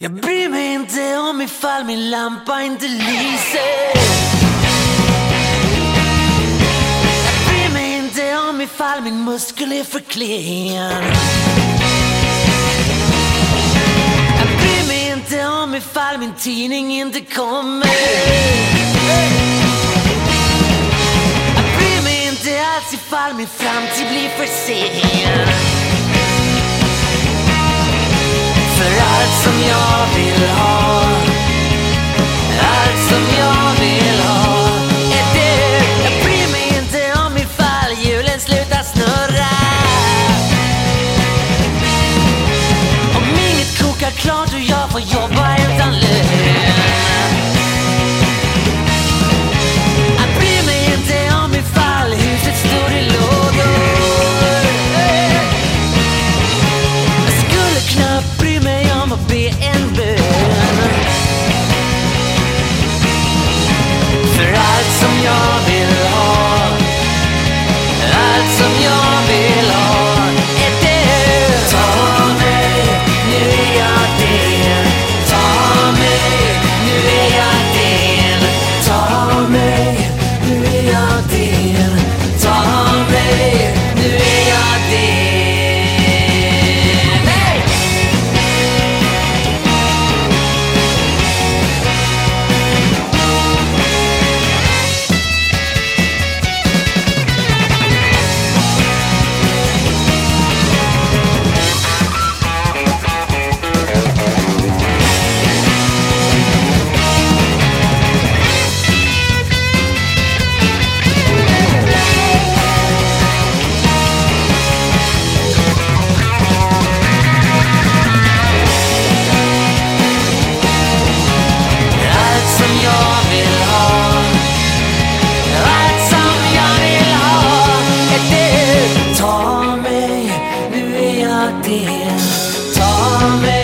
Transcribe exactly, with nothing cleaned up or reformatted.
Jag bryr mig inte om ifall min lampa inte lyser. Jag bryr mig inte om ifall min muskel är för klen. Jag bryr mig inte om ifall min tidning inte kommer. Jag bryr mig inte alls ifall min framtid blir för sen. För allt som jag vill ha, allt som jag vill ha är det. Jag bryr mig inte om ifall hjulen slutar snurra. Om inget kokar klart och jag får jobba utan lön. Jag bryr mig inte om ifall huset står i lådor. Jag skulle knappt bry mig om att be en bön. För allt som jag vill ha, allt som jag vill ha är det. Ta mig, nu är jag din. Ta mig, nu är jag din. Ta mig, nu är jag din. Ta mig, nu är jag din. Nej! Allt som jag vill ha, allt som jag vill ha är det. Ta mig, nu är jag din. Ta mig.